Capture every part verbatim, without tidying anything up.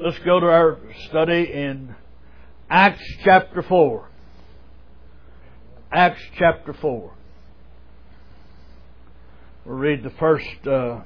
Let's go to our study in Acts chapter four. Acts chapter four. We'll read the first uh,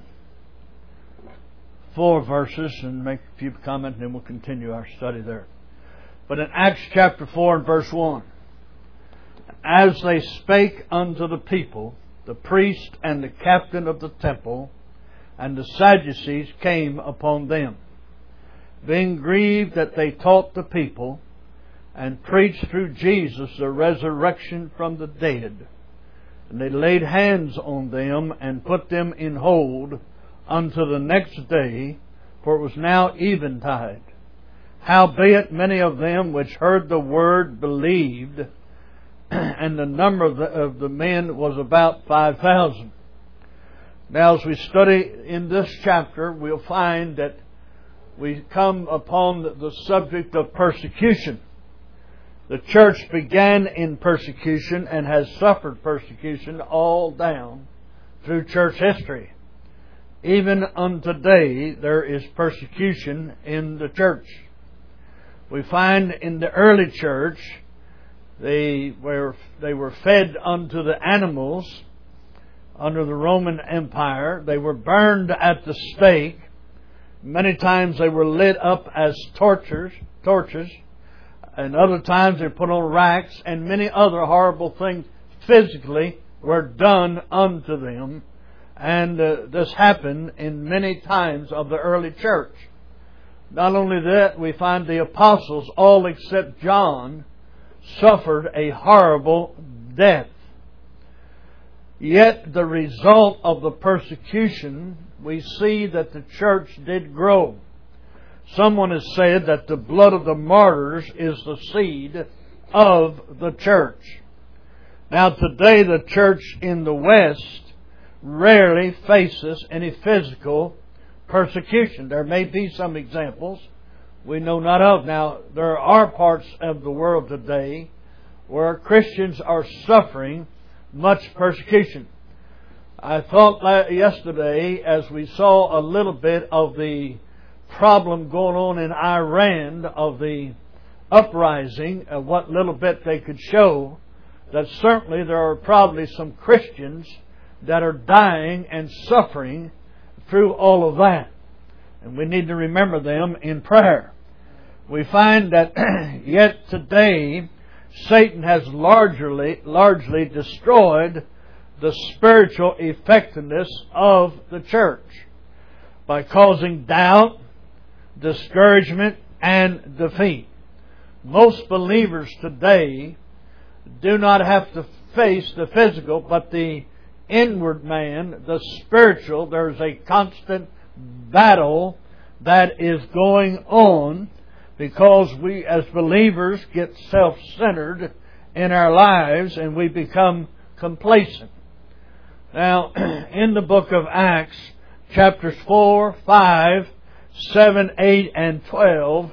four verses and make a few comments, and then we'll continue our study there. But in Acts chapter four and verse one, as they spake unto the people, the priest and the captain of the temple and the Sadducees came upon them, being grieved that they taught the people and preached through Jesus the resurrection from the dead. And they laid hands on them and put them in hold unto the next day, for it was now eventide. Howbeit many of them which heard the word believed, and the number of the, of the men was about five thousand. Now, as we study in this chapter, we'll find that we come upon the subject of persecution. The church began in persecution and has suffered persecution all down through church history. Even unto today, there is persecution in the church. We find in the early church, they were, they were fed unto the animals under the Roman Empire. They were burned at the stake. Many times they were lit up as tortures, torches. And other times they were put on racks. And many other horrible things physically were done unto them. And uh, this happened in many times of the early church. Not only that, we find the apostles, all except John, suffered a horrible death. Yet the result of the persecution, we see that the church did grow. Someone has said that the blood of the martyrs is the seed of the church. Now today the church in the West rarely faces any physical persecution. There may be some examples we know not of. Now there are parts of the world today where Christians are suffering much persecution. I thought yesterday, as we saw a little bit of the problem going on in Iran, of the uprising, of what little bit they could show, that certainly there are probably some Christians that are dying and suffering through all of that. And we need to remember them in prayer. We find that yet today Satan has largely, largely destroyed the spiritual effectiveness of the church by causing doubt, discouragement, and defeat. Most believers today do not have to face the physical, but the inward man, the spiritual. There's a constant battle that is going on, because we as believers get self-centered in our lives and we become complacent. Now, in the book of Acts, chapters four, five, seven, eight, and twelve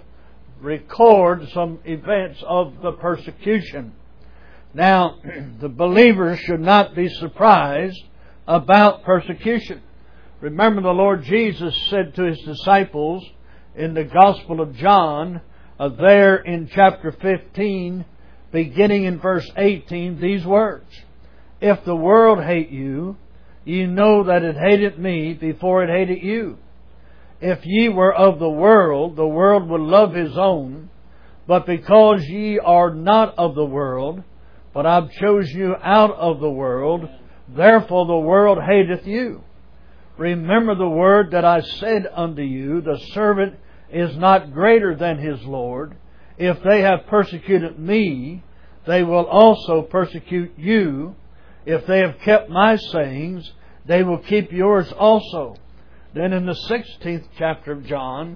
record some events of the persecution. Now, the believers should not be surprised about persecution. Remember, the Lord Jesus said to His disciples in the Gospel of John, uh, there in chapter fifteen, beginning in verse eighteen, these words: If the world hate you, ye know that it hated me before it hated you. If ye were of the world, the world would love his own. But because ye are not of the world, but I've chose you out of the world, therefore the world hateth you. Remember the word that I said unto you, the servant is not greater than his Lord. If they have persecuted me, they will also persecute you. If they have kept my sayings, they will keep yours also. Then in the sixteenth chapter of John,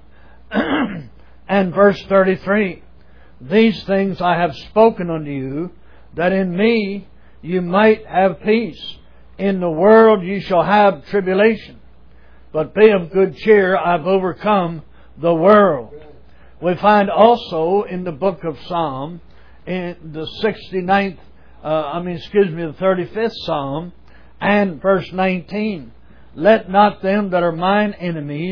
and verse thirty-three, these things I have spoken unto you, that in me you might have peace. In the world you shall have tribulation, but be of good cheer, I've overcome the world. We find also in the book of Psalm, in the sixty-ninth, uh, I mean, excuse me, the thirty-fifth Psalm, and verse nineteen, let not them that are mine enemies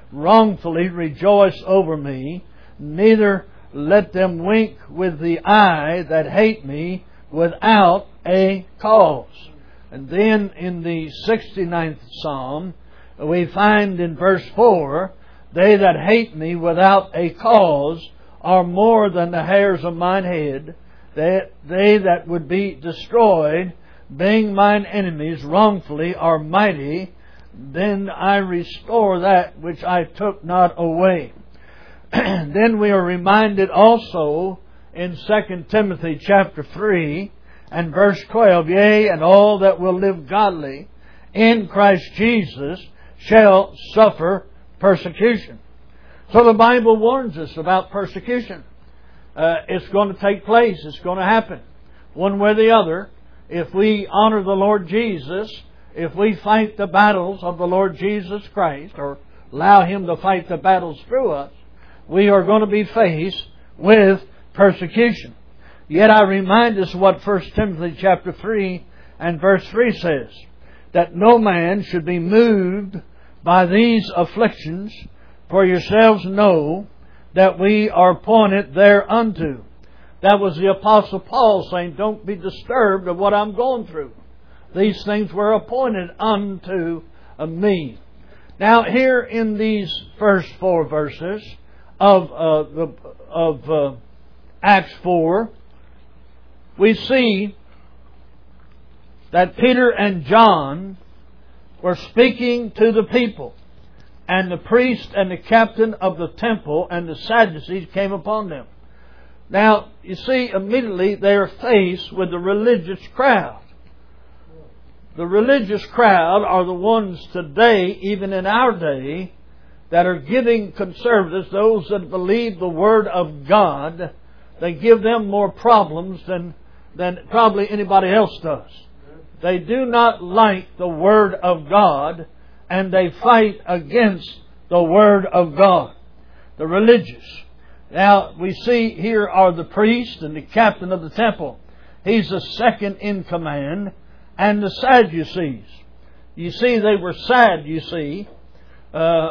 wrongfully rejoice over me, neither let them wink with the eye that hate me without a cause. And then in the sixty-ninth Psalm, we find in verse four, they that hate me without a cause are more than the hairs of mine head. They, they that would be destroyed, being mine enemies wrongfully, are mighty. Then I restore that which I took not away. Then we are reminded also in Second Timothy chapter three and verse twelve, yea, and all that will live godly in Christ Jesus shall suffer persecution. So the Bible warns us about persecution. Uh, it's going to take place. It's going to happen. One way or the other. If we honor the Lord Jesus, if we fight the battles of the Lord Jesus Christ, or allow Him to fight the battles through us, we are going to be faced with persecution. Yet I remind us what First Timothy chapter three and verse three says, that no man should be moved by these afflictions, for yourselves know that we are appointed thereunto. That was the Apostle Paul saying, don't be disturbed of what I'm going through. These things were appointed unto me. Now here in these first four verses of, uh, the, of uh, Acts four, we see that Peter and John were speaking to the people. And the priest and the captain of the temple and the Sadducees came upon them. Now, you see, immediately they are faced with the religious crowd. The religious crowd are the ones today, even in our day, that are giving conservatives, those that believe the Word of God, they give them more problems than, than probably anybody else does. They do not like the Word of God, and they fight against the Word of God. The religious. Now, we see here are the priest and the captain of the temple. He's the second in command. And the Sadducees. You see, they were sad, you see, uh,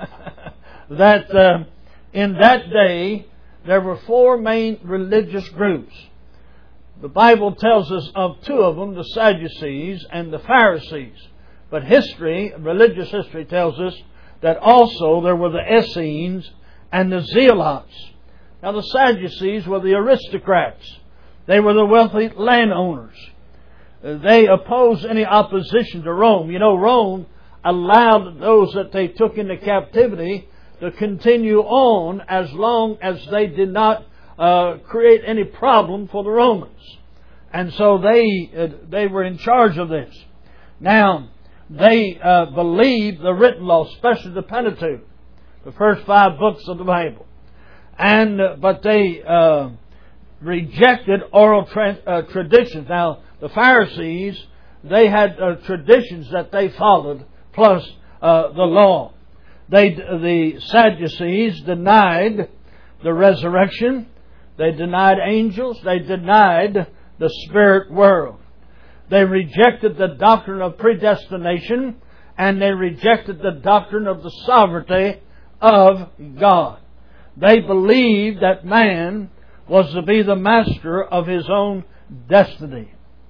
that uh, in that day there were four main religious groups. The Bible tells us of two of them, the Sadducees and the Pharisees. But history, religious history tells us that also there were the Essenes and the Zealots. Now the Sadducees were the aristocrats. They were the wealthy landowners. They opposed any opposition to Rome. You know, Rome allowed those that they took into captivity to continue on as long as they did not uh, create any problem for the Romans. And so they uh, they were in charge of this. Now, they uh, believed the written law, especially the Pentateuch, the first five books of the Bible. And uh, but they uh, rejected oral tra- uh, traditions. Now, the Pharisees, they had uh, traditions that they followed, plus uh, the law. They, the Sadducees denied the resurrection. They denied angels. They denied the spirit world. They rejected the doctrine of predestination, and they rejected the doctrine of the sovereignty of God. They believed that man was to be the master of his own destiny.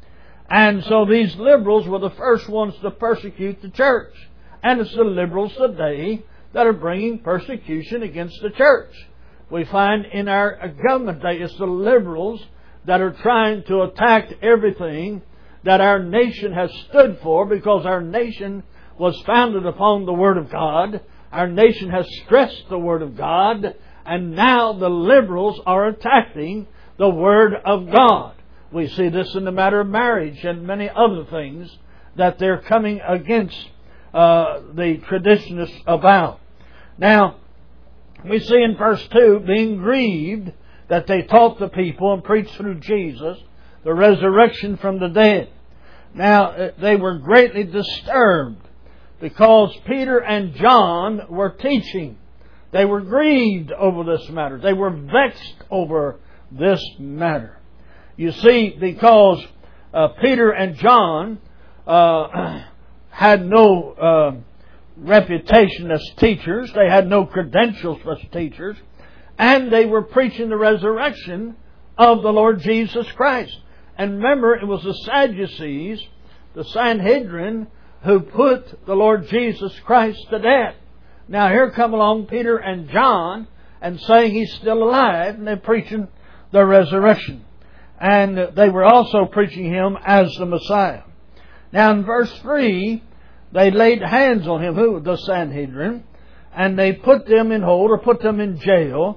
And so these liberals were the first ones to persecute the church. And it's the liberals today that are bringing persecution against the church. We find in our government day it's the liberals that are trying to attack everything that our nation has stood for, because our nation was founded upon the Word of God. Our nation has stressed the Word of God. And now the liberals are attacking the Word of God. We see this in the matter of marriage and many other things that they're coming against uh, the traditionists about. Now, we see in verse two, being grieved that they taught the people and preached through Jesus the resurrection from the dead. Now, they were greatly disturbed because Peter and John were teaching. They were grieved over this matter. They were vexed over this matter. You see, because uh, Peter and John uh, had no uh, reputation as teachers. They had no credentials as teachers. And they were preaching the resurrection of the Lord Jesus Christ. And remember, it was the Sadducees, the Sanhedrin, who put the Lord Jesus Christ to death. Now here come along Peter and John and saying He's still alive, and they're preaching the resurrection. And they were also preaching Him as the Messiah. Now in verse three, they laid hands on Him, who the Sanhedrin, and they put them in hold or put them in jail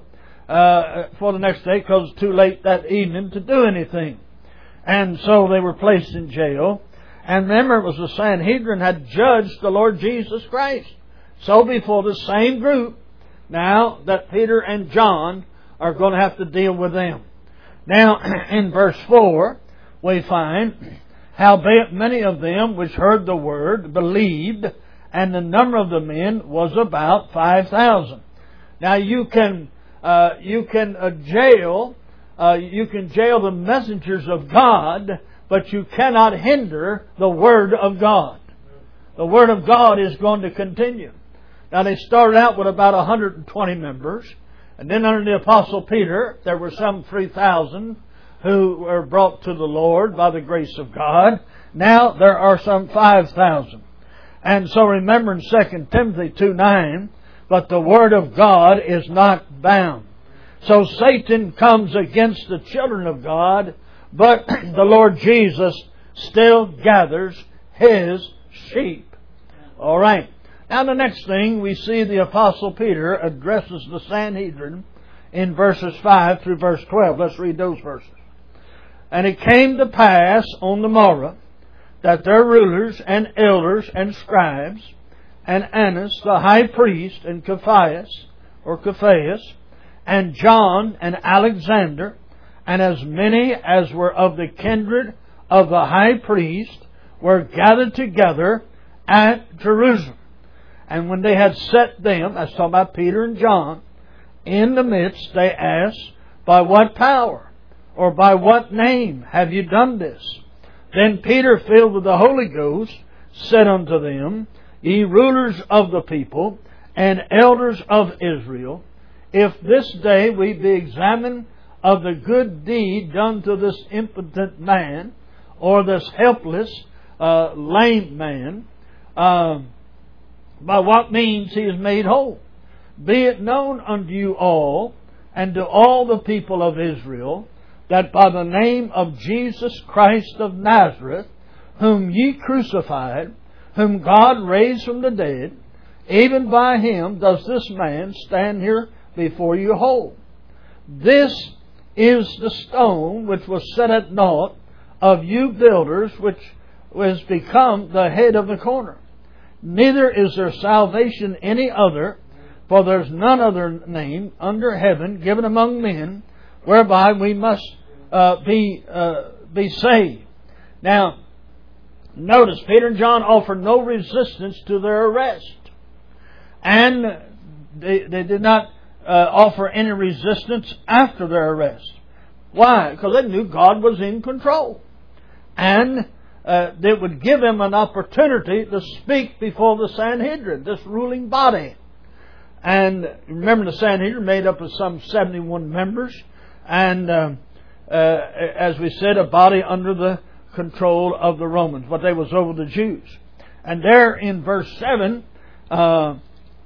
uh, for the next day because it's too late that evening to do anything. And so they were placed in jail. And remember, it was the Sanhedrin had judged the Lord Jesus Christ. So before the same group, now that Peter and John are going to have to deal with them. Now, in verse four, we find, howbeit many of them which heard the word believed, and the number of the men was about five thousand. Now you can uh, you can uh, jail uh, you can jail the messengers of God, but you cannot hinder the Word of God. The Word of God is going to continue. Now they started out with about one hundred twenty members, and then under the Apostle Peter there were some three thousand who were brought to the Lord by the grace of God. Now there are some five thousand. And so remember in Second Timothy two nine, but the Word of God is not bound. So Satan comes against the children of God, but the Lord Jesus still gathers His sheep. All right. Now the next thing, we see the Apostle Peter addresses the Sanhedrin in verses five through verse twelve. Let's read those verses. And it came to pass on the morrow that their rulers and elders and scribes and Annas the high priest and Caiaphas or Caiaphas and John and Alexander and as many as were of the kindred of the high priest were gathered together at Jerusalem. And when they had set them, that's talking about Peter and John, in the midst, they asked, by what power or by what name have you done this? Then Peter, filled with the Holy Ghost, said unto them, Ye rulers of the people and elders of Israel, if this day we be examined of the good deed done to this impotent man, or this helpless, uh, lame man, uh, by what means he is made whole, be it known unto you all, and to all the people of Israel, that by the name of Jesus Christ of Nazareth, whom ye crucified, whom God raised from the dead, even by Him does this man stand here before you whole. This is the stone which was set at naught of you builders, which was become the head of the corner. Neither is there salvation any other, for there is none other name under heaven given among men whereby we must uh, be uh, be saved. Now, notice Peter and John offered no resistance to their arrest, and they they did not uh, offer any resistance after their arrest. Why? Because they knew God was in control, and uh, they would give them an opportunity to speak before the Sanhedrin, this ruling body. And remember, the Sanhedrin made up of some seventy-one members, and uh, uh, as we said, a body under the control of the Romans, but they was over the Jews. And there in verse seven, uh,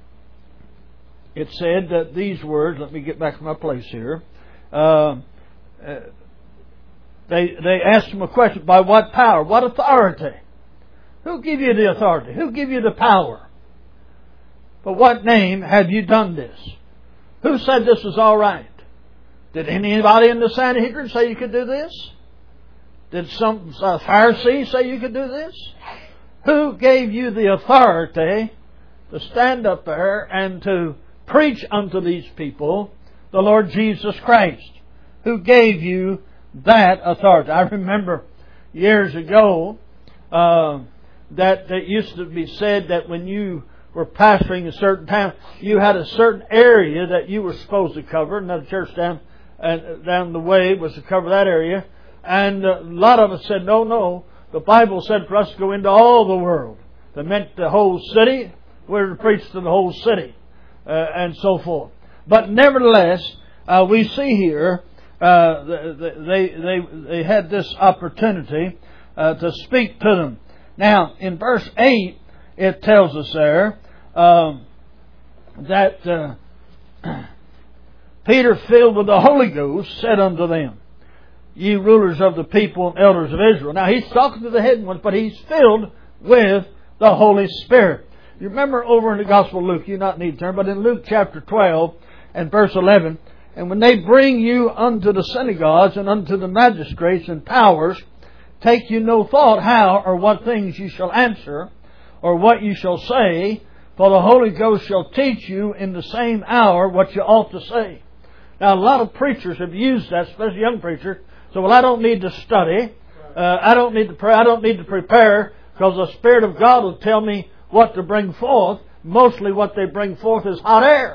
it said that these words, let me get back to my place here, uh, uh, they, they asked him a question, by what power, what authority? Who give you the authority? Who give you the power? But what name have you done this? Who said this was all right? Did anybody in the Sanhedrin say you could do this? Did some uh, Pharisee say you could do this? Who gave you the authority to stand up there and to preach unto these people the Lord Jesus Christ? Who gave you that authority? I remember years ago uh, that it used to be said that when you were pastoring a certain town, you had a certain area that you were supposed to cover. Another church down uh, down the way was to cover that area. And a lot of us said, no, no. The Bible said for us to go into all the world. That meant the whole city, we're to preach to the whole city, uh, and so forth. But nevertheless, uh, we see here uh, they they they had this opportunity uh, to speak to them. Now, in verse eight, it tells us there um, that uh, Peter, filled with the Holy Ghost, said unto them, ye rulers of the people and elders of Israel. Now, he's talking to the hidden ones, but he's filled with the Holy Spirit. You remember over in the Gospel of Luke, you not need to turn, but in Luke chapter twelve and verse eleven, and when they bring you unto the synagogues and unto the magistrates and powers, take you no thought how or what things you shall answer, or what you shall say, for the Holy Ghost shall teach you in the same hour what you ought to say. Now, a lot of preachers have used that, especially young preachers. So, well, I don't need to study. Uh, I don't need to pray. I don't need to prepare, because the Spirit of God will tell me what to bring forth. Mostly what they bring forth is hot air.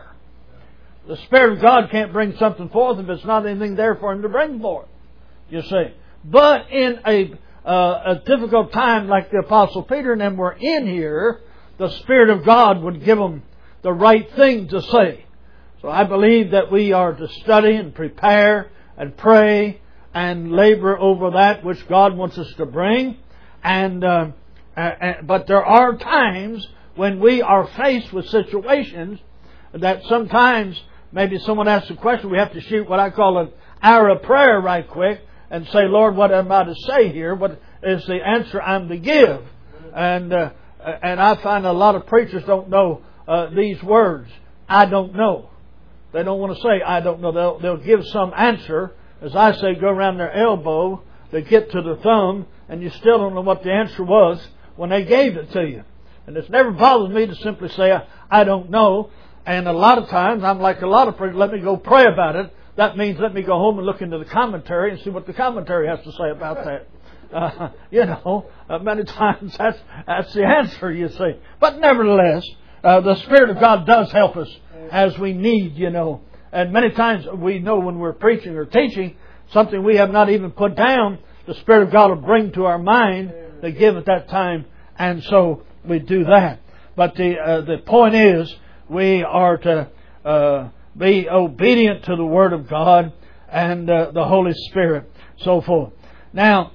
The Spirit of God can't bring something forth if it's not anything there for Him to bring forth. You see. But in a, uh, a difficult time like the Apostle Peter and them were in here, the Spirit of God would give them the right thing to say. So I believe that we are to study and prepare and pray and labor over that which God wants us to bring. And uh, uh, but there are times when we are faced with situations that sometimes maybe someone asks a question, we have to shoot what I call an hour of prayer right quick and say, Lord, what am I to say here? What is the answer I'm to give? And uh, and I find a lot of preachers don't know uh, these words. I don't know. They don't want to say, I don't know. They'll, they'll give some answer. As I say, go around their elbow to get to the thumb, and you still don't know what the answer was when they gave it to you. And it's never bothered me to simply say, I don't know. And a lot of times, I'm like a lot of preachers, let me go pray about it. That means let me go home and look into the commentary and see what the commentary has to say about that. Uh, you know, uh, many times that's, that's the answer, you see. But nevertheless, uh, the Spirit of God does help us as we need, you know. And many times we know when we're preaching or teaching something we have not even put down, the Spirit of God will bring to our mind to give at that time. And so we do that. But the uh, the point is, we are to uh, be obedient to the Word of God and uh, the Holy Spirit, so forth. Now,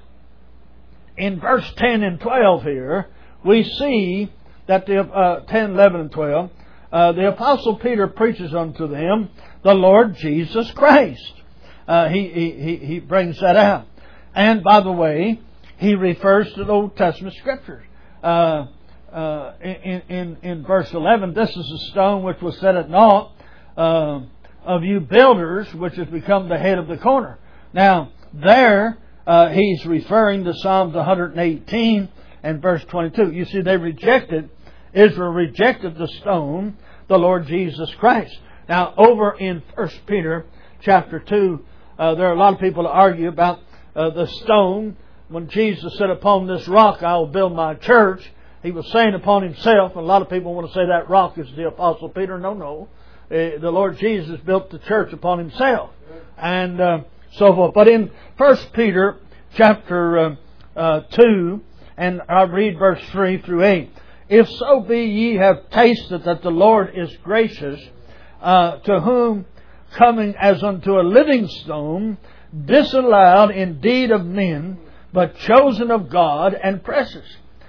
in verse ten and twelve here, we see that the uh, ten, eleven, and twelve, uh, the Apostle Peter preaches unto them the Lord Jesus Christ. Uh, he, he he brings that out, and by the way, he refers to the Old Testament Scriptures. Uh, uh, in, in in verse eleven, this is the stone which was set at naught uh, of you builders, which has become the head of the corner. Now there. Uh, he's referring to Psalms one hundred eighteen and verse twenty-two. You see, they rejected, Israel rejected the stone, the Lord Jesus Christ. Now, over in First Peter chapter two, uh, there are a lot of people that argue about uh, the stone. When Jesus said, upon this rock I will build my church, He was saying upon Himself. And a lot of people want to say that rock is the Apostle Peter. No, no. Uh, the Lord Jesus built the church upon Himself. And Uh, so forth. But in First Peter chapter uh, uh, two, and I read verse three through eight. If so be ye have tasted that the Lord is gracious, uh, to whom coming as unto a living stone, disallowed indeed of men, but chosen of God and precious.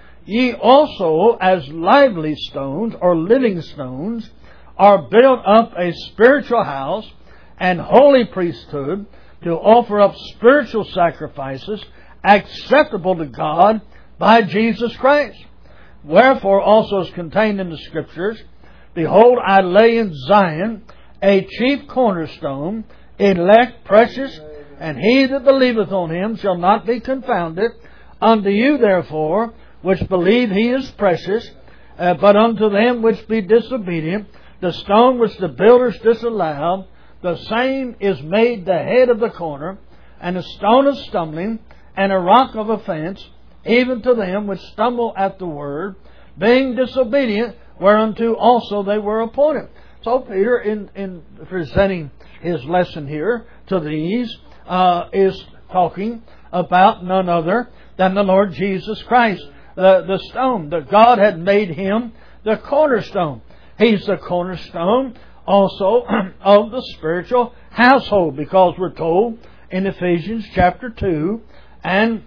Ye also as lively stones or living stones are built up a spiritual house and holy priesthood, to offer up spiritual sacrifices acceptable to God by Jesus Christ. Wherefore also is contained in the Scriptures, behold, I lay in Zion a chief cornerstone, elect, precious, and he that believeth on Him shall not be confounded. Unto you therefore, which believe He is precious, uh, but unto them which be disobedient, the stone which the builders disallowed, the same is made the head of the corner, and a stone of stumbling, and a rock of offence, even to them which stumble at the word, being disobedient, whereunto also they were appointed. So Peter, in, in presenting his lesson here to these, uh, is talking about none other than the Lord Jesus Christ. The, the stone, that God had made Him the cornerstone. He's the cornerstone also of the spiritual household, because we're told in Ephesians chapter two and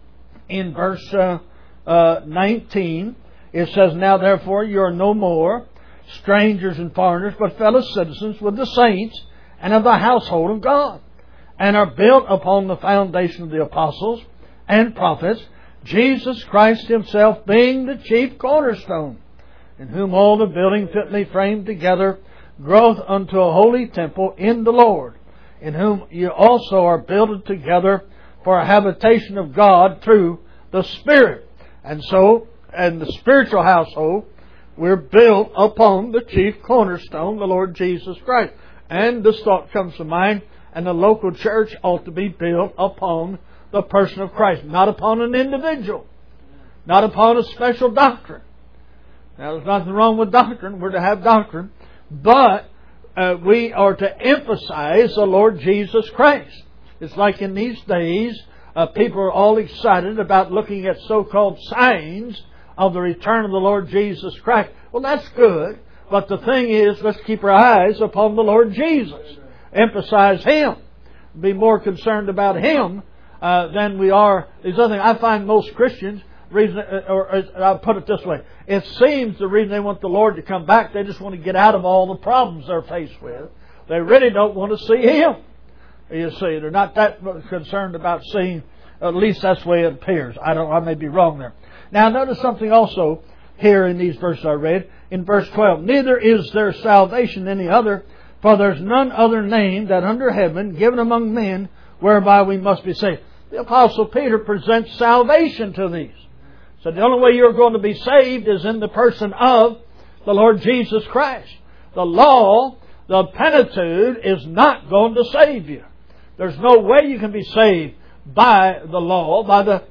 in verse uh, uh, nineteen, it says, "Now therefore you are no more strangers and foreigners, but fellow citizens with the saints and of the household of God, and are built upon the foundation of the apostles and prophets, Jesus Christ Himself being the chief cornerstone, in whom all the building fitly framed together groweth unto a holy temple in the Lord, in whom you also are builded together for a habitation of God through the Spirit." And so, in the spiritual household, we're built upon the chief cornerstone, the Lord Jesus Christ. And this thought comes to mind, and the local church ought to be built upon the person of Christ, not upon an individual, not upon a special doctrine. Now, there's nothing wrong with doctrine. We're to have doctrine. But uh, we are to emphasize the Lord Jesus Christ. It's like in these days, uh, people are all excited about looking at so-called signs of the return of the Lord Jesus Christ. Well, that's good. But the thing is, let's keep our eyes upon the Lord Jesus. Emphasize Him. Be more concerned about Him uh, than we are these other things. I find most Christians, reason, or, or I'll put it this way, it seems the reason they want the Lord to come back, they just want to get out of all the problems they're faced with. They really don't want to see Him. You see, they're not that concerned about seeing, at least that's the way it appears. I don't, I may be wrong there. Now notice something also here in these verses I read. In verse twelve, "Neither is there salvation any other, for there's none other name that under heaven given among men whereby we must be saved." The Apostle Peter presents salvation to these. So the only way you're going to be saved is in the person of the Lord Jesus Christ. The law, the Pentateuch, is not going to save you. There's no way you can be saved by the law, by the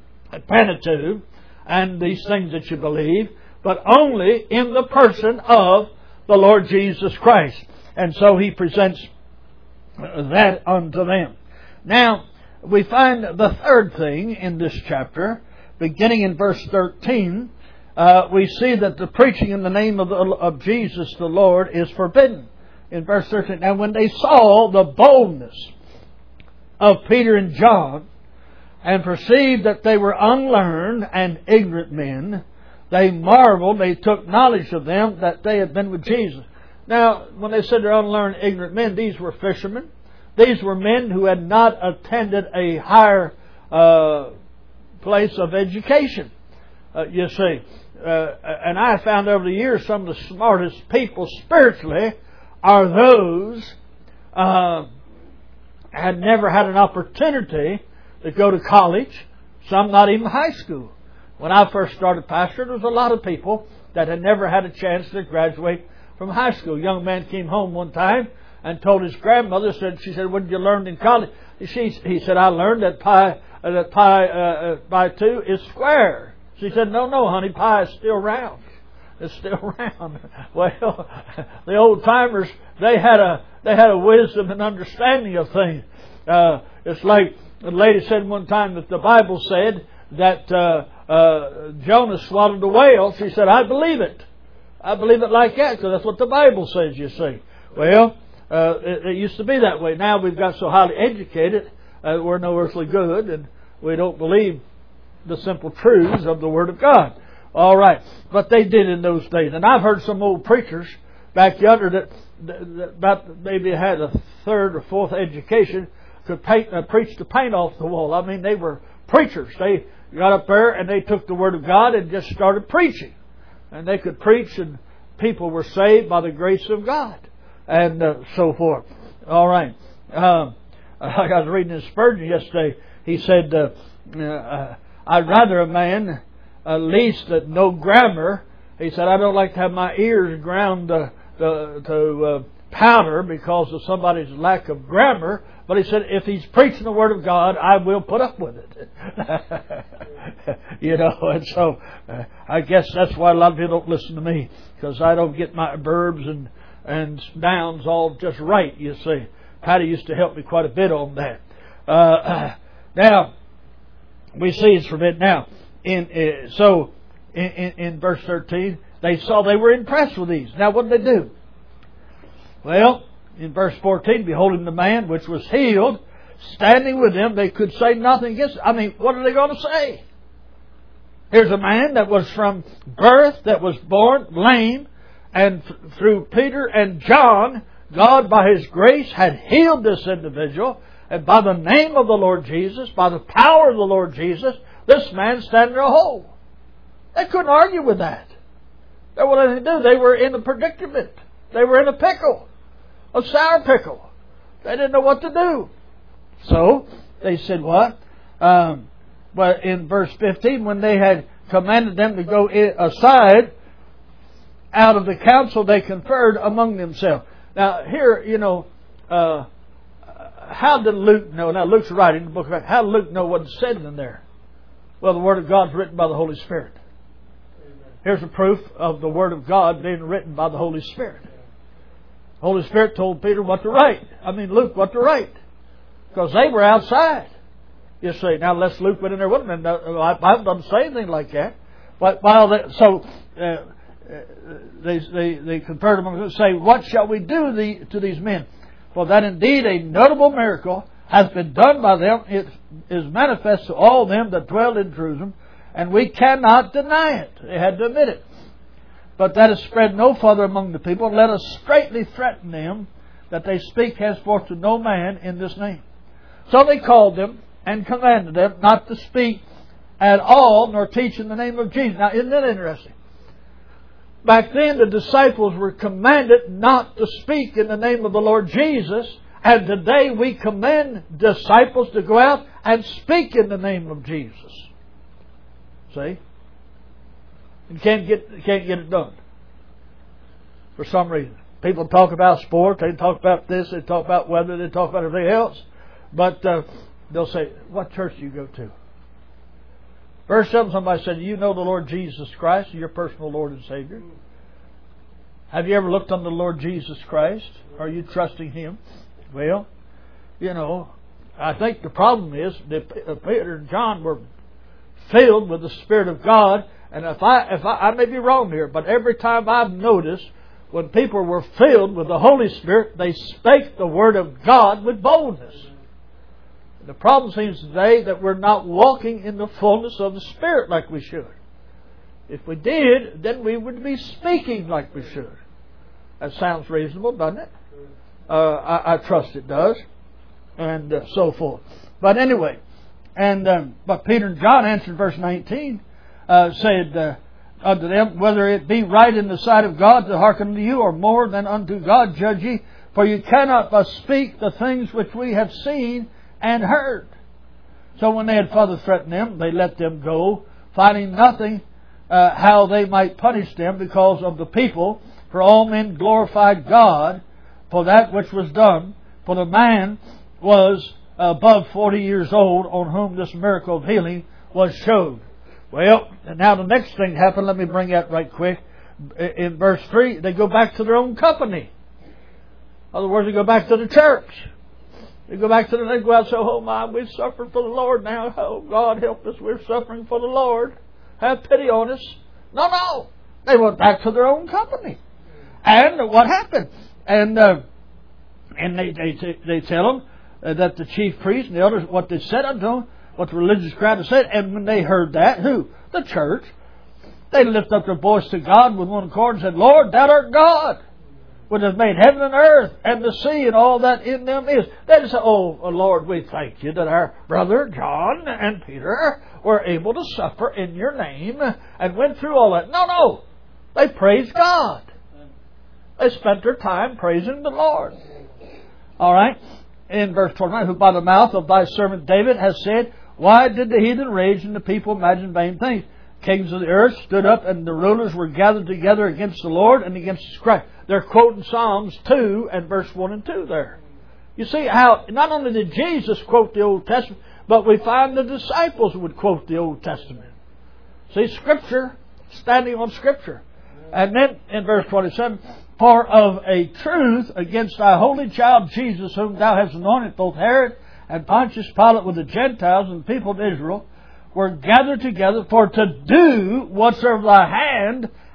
Pentateuch, and these things that you believe, but only in the person of the Lord Jesus Christ. And so He presents that unto them. Now, we find the third thing in this chapter, beginning in verse thirteen, uh, we see that the preaching in the name of, the, of Jesus the Lord is forbidden. In verse thirteen, "Now when they saw the boldness of Peter and John, and perceived that they were unlearned and ignorant men, they marveled, they took knowledge of them that they had been with Jesus." Now, when they said they're unlearned, ignorant men, these were fishermen. These were men who had not attended a higher uh, place of education, uh, you see. Uh, and I found over the years some of the smartest people spiritually are those uh, had never had an opportunity to go to college, some not even high school. When I first started pastoring, there was a lot of people that had never had a chance to graduate from high school. A young man came home one time and told his grandmother, said, she said, "What did you learn in college?" She, he said, "I learned that pi, uh, that pi uh, by two is square." She said, "No, no, honey, pi is still round. It's still round." Well, the old timers, they had a they had a wisdom and understanding of things. Uh, it's like the lady said one time that the Bible said that uh, uh, Jonah swallowed a whale. She said, "I believe it. I believe it like that, because that's what the Bible says, you see." Well, uh, it, it used to be that way. Now we've got so highly educated, uh, we're no earthly good, and we don't believe the simple truths of the Word of God. All right. But they did in those days. And I've heard some old preachers back yonder that, that, that about maybe had a third or fourth education could paint, uh, preach the paint off the wall. I mean, they were preachers. They got up there and they took the Word of God and just started preaching. And they could preach, and people were saved by the grace of God, and uh, so forth. All right. Um, I was reading in Spurgeon yesterday. He said, uh, uh, "I'd rather a man, at least that no grammar." He said, "I don't like to have my ears ground uh, to, to uh, powder because of somebody's lack of grammar." But he said, "If he's preaching the Word of God, I will put up with it." You know, and so uh, I guess that's why a lot of people don't listen to me, because I don't get my verbs and, and nouns all just right, you see. Patty used to help me quite a bit on that. Uh, now, we see it's forbidden. Now, in uh, so in, in, in verse thirteen, they saw they were impressed with these. Now what did they do? Well, in verse fourteen, beholding the man which was healed, standing with them, they could say nothing against it. I mean, what are they going to say? Here's a man that was from birth, that was born lame, and th- through Peter and John, God by His grace had healed this individual, and by the name of the Lord Jesus, by the power of the Lord Jesus, this man standing there whole. They couldn't argue with that. That's what they do. They were in a predicament. They were in a pickle, a sour pickle. They didn't know what to do. So they said, what? Um, but in verse fifteen, when they had commanded them to go aside, out of the council they conferred among themselves. Now here, you know, uh, how did Luke know? Now Luke's writing the book of Acts. How did Luke know what's said in there? Well, the Word of God is written by the Holy Spirit. Here's a proof of the Word of God being written by the Holy Spirit. The Holy Spirit told Peter what to write. I mean, Luke what to write. Because they were outside. You see, now unless Luke went in there with them, and the Bible doesn't say anything like that. But while they, so uh, they they they conferred among them, say, what shall we do the, to these men? For that indeed a notable miracle has been done by them. It is manifest to all them that dwell in Jerusalem, and we cannot deny it. They had to admit it. But that is spread no further among the people. Let us straitly threaten them that they speak henceforth to no man in this name. So they called them and commanded them not to speak at all, nor teach in the name of Jesus. Now, isn't that interesting? Back then, the disciples were commanded not to speak in the name of the Lord Jesus. And today, we command disciples to go out and speak in the name of Jesus. See? You can't get, can't get it done. For some reason. People talk about sports, they talk about this, they talk about weather, they talk about everything else. But uh, they'll say, what church do you go to? Verse seven, somebody said, do you know the Lord Jesus Christ, your personal Lord and Savior? Have you ever looked on the Lord Jesus Christ? Are you trusting Him? Well, you know, I think the problem is that Peter and John were filled with the Spirit of God. And if I, if I, I may be wrong here, but every time I've noticed, when people were filled with the Holy Spirit, they spake the Word of God with boldness. The problem seems today that we're not walking in the fullness of the Spirit like we should. If we did, then we would be speaking like we should. That sounds reasonable, doesn't it? Uh, I, I trust it does. And uh, so forth. But anyway, and um, but Peter and John answered verse nineteen, uh, said uh, unto them, whether it be right in the sight of God to hearken unto you, or more than unto God judge ye, for you cannot but speak the things which we have seen and heard. So when they had further threatened them, they let them go, finding nothing uh, how they might punish them because of the people. For all men glorified God for that which was done. For the man was above forty years old on whom this miracle of healing was showed. Well, and now the next thing happened. Let me bring that right quick. In verse three, they go back to their own company. In other words, they go back to the church. They go back to the, they go out and say, oh my, we're suffering for the Lord now. Oh, God help us, we're suffering for the Lord. Have pity on us. No, no. They went back to their own company. And what happened? And uh, and they they they tell them uh, that the chief priests and the elders, what they said unto them, what the religious crowd had said. And when they heard that, who? The church. They lift up their voice to God with one accord and said, Lord, thou art God, which has made heaven and earth and the sea and all that in them is. They say, oh, oh Lord, we thank you that our brother John and Peter were able to suffer in your name and went through all that. No, no. They praised God. They spent their time praising the Lord. All right. In verse twenty-nine, who by the mouth of thy servant David has said, why did the heathen rage and the people imagine vain things? Kings of the earth stood up and the rulers were gathered together against the Lord and against His Christ. They're quoting Psalms two and verse one and two there. You see how not only did Jesus quote the Old Testament, but we find the disciples would quote the Old Testament. See, Scripture, standing on Scripture. And then in verse twenty-seven, for of a truth against thy holy child Jesus, whom thou hast anointed, both Herod and Pontius Pilate with the Gentiles and the people of Israel, were gathered together for to do whatsoever thy hand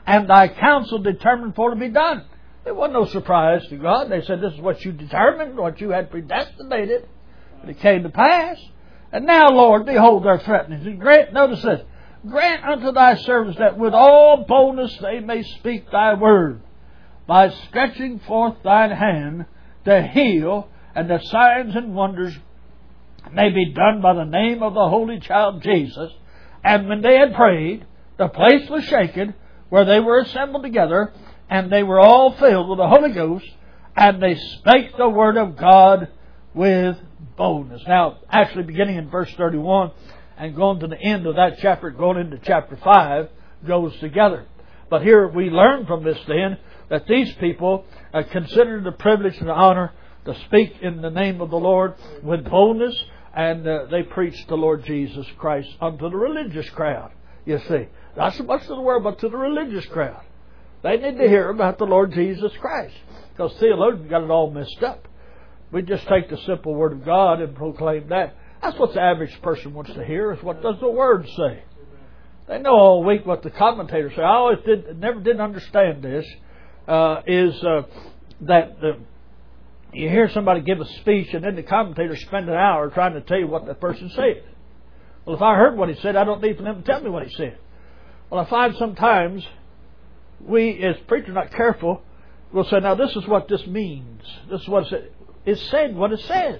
and Thy counsel determined for to be done. It wasn't no surprise to God. They said, this is what you determined, what you had predestinated. And it came to pass. And now, Lord, behold their threatenings. And grant, notice this, grant unto Thy servants that with all boldness they may speak Thy word, by stretching forth Thine hand to heal, and the signs and wonders may be done by the name of the Holy Child Jesus. And when they had prayed, the place was shaken where they were assembled together, and they were all filled with the Holy Ghost, and they spake the word of God with boldness. Now, actually beginning in verse thirty-one and going to the end of that chapter, going into chapter five, goes together. But here we learn from this then that these people uh, considered the privilege and the honor to speak in the name of the Lord with boldness, and uh, they preached the Lord Jesus Christ unto the religious crowd. You see, not so much to the world, but to the religious crowd. They need to hear about the Lord Jesus Christ, because theologians got it all messed up. We just take the simple Word of God and proclaim that. That's what the average person wants to hear, is what does the Word say. They know all week what the commentators say. I always did, never did understand this, uh, is uh, that the, you hear somebody give a speech and then the commentators spend an hour trying to tell you what that person said. Well, if I heard what he said, I don't need for them to tell me what he said. Well, I find sometimes we, as preachers, not careful, will say, now this is what this means. This is what it said. It's said what it says.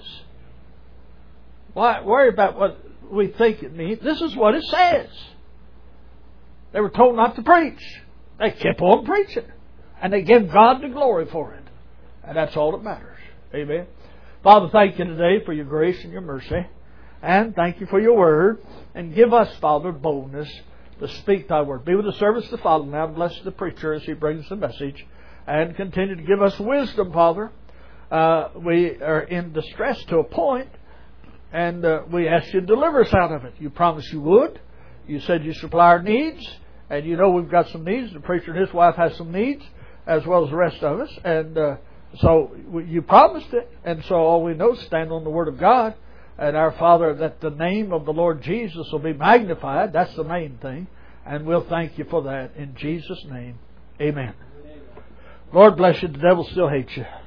Why worry about what we think it means? This is what it says. They were told not to preach. They kept on preaching. And they gave God the glory for it. And that's all that matters. Amen. Father, thank you today for your grace and your mercy. And thank you for your word. And give us, Father, boldness to speak thy word. Be with the service to follow now. Bless the preacher as he brings the message. And continue to give us wisdom, Father. Uh, we are in distress to a point. And uh, we ask you to deliver us out of it. You promised you would. You said you supply our needs. And you know we've got some needs. The preacher and his wife has some needs, as well as the rest of us. And uh, so you promised it. And so all we know is stand on the Word of God. And our Father, that the name of the Lord Jesus will be magnified. That's the main thing. And we'll thank you for that. In Jesus' name, amen. Lord bless you. The devil still hates you.